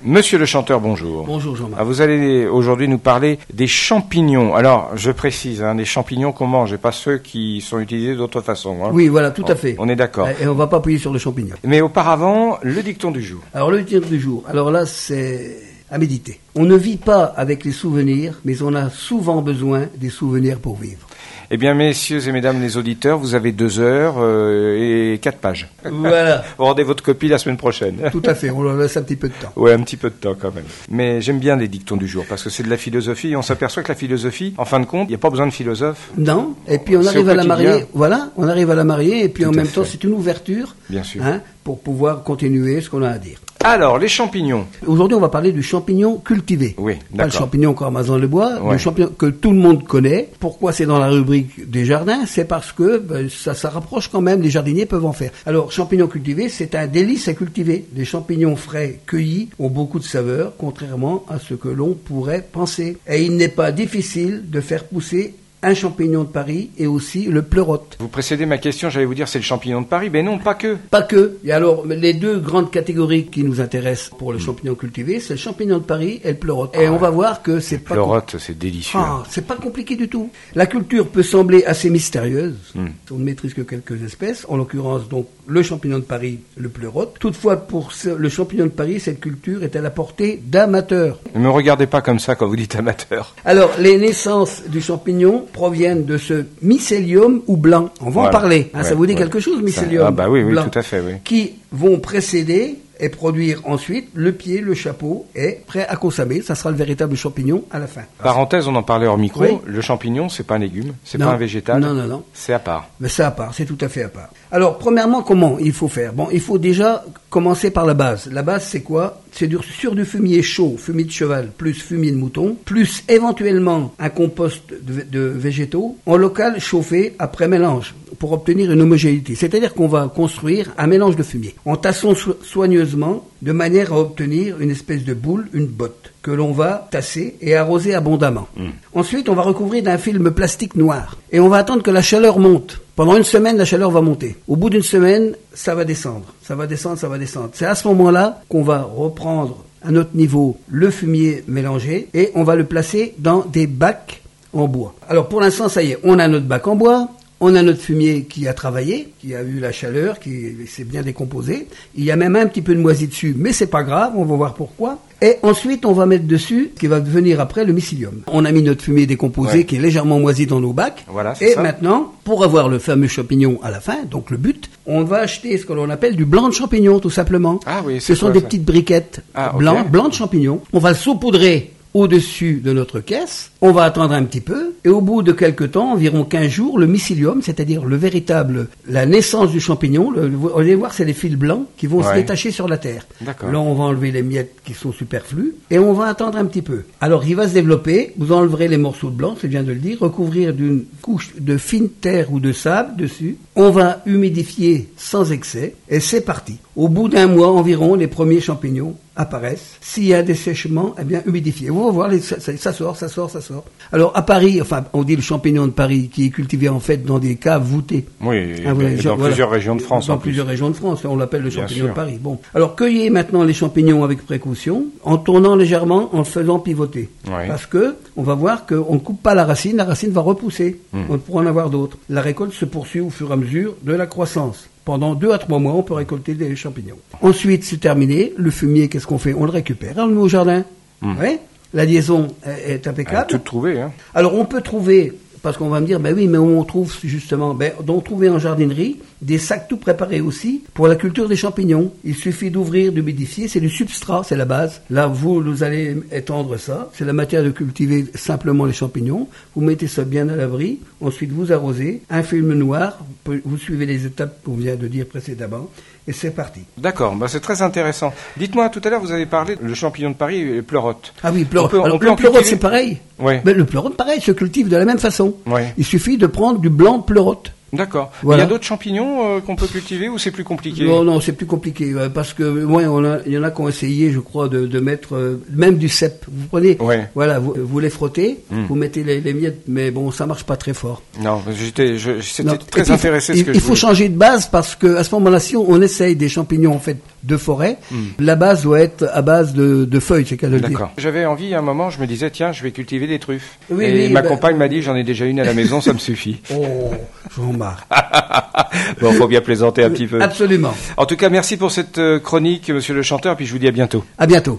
Monsieur le chanteur, bonjour. Bonjour Jean-Marc. Vous allez aujourd'hui nous parler des champignons. Alors, je précise, des champignons qu'on mange et pas ceux qui sont utilisés d'autre façon. Oui, voilà, tout à fait. On est d'accord. Et on ne va pas appuyer sur le champignon. Mais auparavant, le dicton du jour. Alors, le dicton du jour. Alors là, c'est à méditer. On ne vit pas avec les souvenirs, mais on a souvent besoin des souvenirs pour vivre. Eh bien, messieurs et mesdames les auditeurs, vous avez 2 heures et 4 pages. Voilà. Vous rendez votre copie la semaine prochaine. Tout à fait, on leur laisse un petit peu de temps. Oui, un petit peu de temps quand même. Mais j'aime bien les dictons du jour, parce que c'est de la philosophie, et on s'aperçoit que la philosophie, en fin de compte, il n'y a pas besoin de philosophe. Non, et puis on arrive à la marier, voilà, on arrive à la marier, et puis en même temps, c'est une ouverture, bien sûr, pour pouvoir continuer ce qu'on a à dire. Alors, les champignons. Aujourd'hui, on va parler du champignon cultivé. Oui, d'accord. Pas le champignon Cormazan-le-Bois, le champignon que tout le monde connaît. Pourquoi c'est dans la rubrique des jardins? C'est parce que ça rapproche quand même, les jardiniers peuvent en faire. Alors, champignon cultivé, c'est un délice à cultiver. Les champignons frais cueillis ont beaucoup de saveur, contrairement à ce que l'on pourrait penser. Et il n'est pas difficile de faire pousser un champignon de Paris et aussi le pleurote. Vous précédez ma question, j'allais vous dire c'est le champignon de Paris, mais non, pas que. Pas que. Et alors, les 2 grandes catégories qui nous intéressent pour le champignon cultivé, c'est le champignon de Paris et le pleurote. Et on va voir que c'est pas... Pleurote, c'est délicieux. C'est pas compliqué du tout. La culture peut sembler assez mystérieuse. On ne maîtrise que quelques espèces, en l'occurrence donc le champignon de Paris, le pleurote. Toutefois, pour le champignon de Paris, cette culture est à la portée d'amateurs. Ne me regardez pas comme ça quand vous dites amateur. Alors, les naissances du champignon proviennent de ce mycélium ou blanc. On va en parler. Ça vous dit quelque chose, mycélium? Oui, blanc, tout à fait, oui. Qui vont précéder et produire ensuite le pied, le chapeau, est prêt à consommer. Ça sera le véritable champignon à la fin. Parenthèse, on en parlait hors micro. Oui. Le champignon, c'est pas un légume, c'est pas un végétal. Non. C'est à part. Mais c'est à part, c'est tout à fait à part. Alors, premièrement, comment il faut faire? Bon, il faut déjà commencer par la base. La base, c'est quoi? C'est sur du fumier chaud, fumier de cheval, plus fumier de mouton, plus éventuellement un compost de végétaux, en local chauffé après mélange, pour obtenir une homogénéité. C'est-à-dire qu'on va construire un mélange de fumier, en tassant soigneusement, de manière à obtenir une espèce de boule, une botte, que l'on va tasser et arroser abondamment. Ensuite, on va recouvrir d'un film plastique noir, et on va attendre que la chaleur monte. Pendant 1 semaine, la chaleur va monter. Au bout d'1 semaine, ça va descendre. Ça va descendre. C'est à ce moment-là qu'on va reprendre à notre niveau le fumier mélangé et on va le placer dans des bacs en bois. Alors pour l'instant, ça y est, on a notre bac en bois. On a notre fumier qui a travaillé, qui a eu la chaleur, qui s'est bien décomposé. Il y a même un petit peu de moisi dessus, mais c'est pas grave, on va voir pourquoi. Et ensuite, on va mettre dessus ce qui va devenir après le mycélium. On a mis notre fumier décomposé qui est légèrement moisi dans nos bacs. Voilà, et ça. Maintenant, pour avoir le fameux champignon à la fin, donc le but, on va acheter ce que l'on appelle du blanc de champignon, tout simplement. Ah oui, ce sont des petites briquettes blanc de champignon. On va le saupoudrer au-dessus de notre caisse, on va attendre un petit peu, et au bout de quelques temps, environ 15 jours, le mycélium, c'est-à-dire la naissance du champignon, vous allez voir, c'est des fils blancs qui vont se détacher sur la terre. D'accord. Là, on va enlever les miettes qui sont superflues, et on va attendre un petit peu. Alors, il va se développer, vous enleverez les morceaux de blanc, c'est bien de le dire, recouvrir d'une couche de fine terre ou de sable dessus, on va humidifier sans excès, et c'est parti. Au bout d'1 mois environ, les premiers champignons apparaissent. S'il y a un dessèchement, eh bien, humidifié. Vous allez voir, ça sort. Alors, à Paris, on dit le champignon de Paris, qui est cultivé en fait dans des caves voûtées. Oui, dans plusieurs régions de France. Dans plusieurs régions de France, on l'appelle le champignon de Paris. Bon. Alors, cueillez maintenant les champignons avec précaution, en tournant légèrement, en le faisant pivoter. Oui. Parce que, on va voir qu'on ne coupe pas la racine va repousser. On pourra en avoir d'autres. La récolte se poursuit au fur et à mesure de la croissance. Pendant 2 à 3 mois, on peut récolter des champignons. Ensuite, c'est terminé. Le fumier, qu'est-ce qu'on fait? On le récupère, on le met au jardin. Ouais. La liaison est impeccable. Tout trouvé, hein. Alors, on peut trouver, parce qu'on va me dire, oui, mais on trouve justement, on trouve en jardinerie des sacs tout préparés aussi pour la culture des champignons. Il suffit d'ouvrir, d'humidifier, c'est du substrat, c'est la base. Là, vous allez étendre ça. C'est la matière de cultiver simplement les champignons. Vous mettez ça bien à l'abri. Ensuite, vous arrosez. Un film noir. Vous suivez les étapes qu'on vient de dire précédemment. Et c'est parti. D'accord, c'est très intéressant. Dites-moi, tout à l'heure, vous avez parlé le champignon de Paris et le pleurote. Ah oui, pleurote. Alors, le pleurote, c'est pareil. Oui. Le pleurote, pareil, se cultive de la même façon. Oui. Il suffit de prendre du blanc de pleurote. D'accord. Voilà. Il y a d'autres champignons qu'on peut cultiver ou c'est plus compliqué? Non, c'est plus compliqué parce que il y en a qui ont essayé, je crois, de mettre même du cèpe. Vous prenez, voilà, vous les frottez, vous mettez les miettes, mais bon, ça marche pas très fort. Non, c'était très intéressé ce que il faut changer de base parce que à ce moment-là, si on essaye des champignons en fait de forêt, la base doit être à base de feuilles, c'est qu'à le dire. D'accord. J'avais envie à un moment, je me disais tiens, je vais cultiver des truffes. Oui, et ma compagne m'a dit j'en ai déjà une à la maison, ça me suffit. Oh, j'en marre. Bon, faut bien plaisanter un petit peu. Absolument. En tout cas, merci pour cette chronique, monsieur le chanteur, puis je vous dis à bientôt. À bientôt.